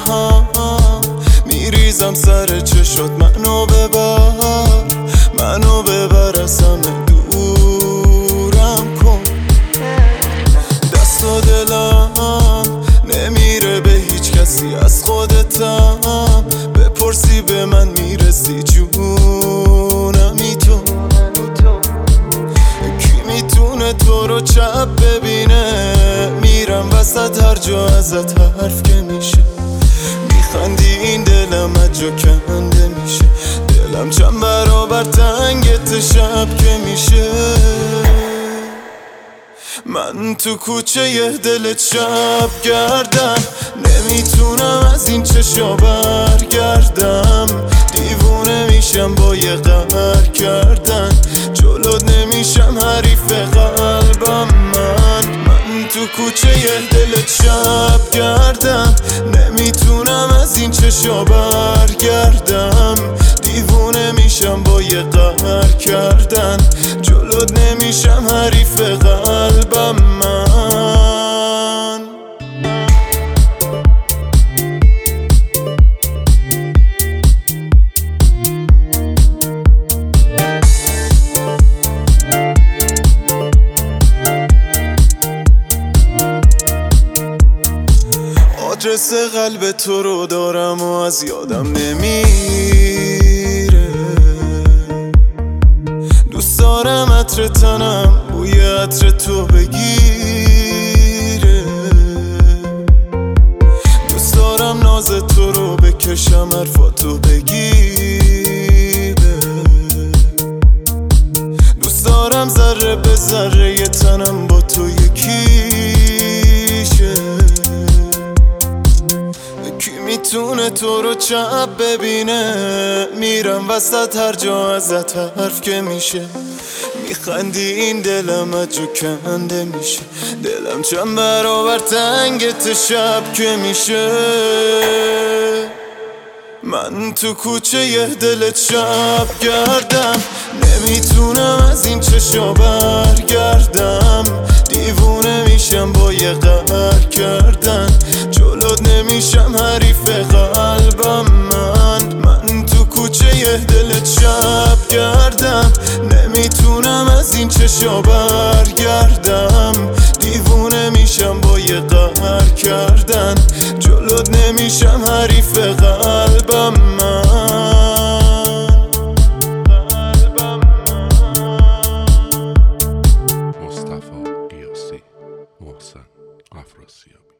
هم میریزم سر چشات، منو ببر از همه دورم کن. دست و دلم نمیره به هیچ کسی از خودتم، بپرسی به من میرسی جونمی تو. کی میتونه تو رو چپ ببینه؟ میرم وسط هر جا ازت حرف که میشه، میخندی این دلم از جا کنده میشه، دلم چند برابر تنگت شب که میشه. من تو کوچه یه دلت شب گردم، نمیتونم از این چشا برگردم، دیوونه میشم با یه قهر کردن، جلوت نمیشم حریف قلبم. من تو کوچه یه دلت شب گردم، نمیتونم از این چشا برگردم، دیوونه میشم با یه قهر کردن، جلوت نمیشم حریف قلبم. من آدرس قلب تو رو دارم و از یادم نمیره، دوست دارم عطر تنم بوی عطر تو بگیره، دوست دارم ناز تو رو بکشم حرفاتو بگیره، دوست دارم ذره به ذره تنم با تو یکیشه. کی میتونه تو رو چپ ببینه؟ میرم وسط هر جا ازت حرف که میشه، میخندی این دلم از جا کنده میشه، دلم چند برابر تنگت شب که میشه. من تو کوچه یه دلت شب گردم، نمیتونم از این چشا برگردم، دیوونه میشم با یه قهر کردن، جلوت نمیشم حریف قلبم. من تو کوچه یه دلت شب گردم، نمیتونم از این چشا برگردم، دیوونه میشم با یه قهر کردن، جلوت نمیشم حریف قلبم. مصطفی قیاسی، محسن افراسیابی.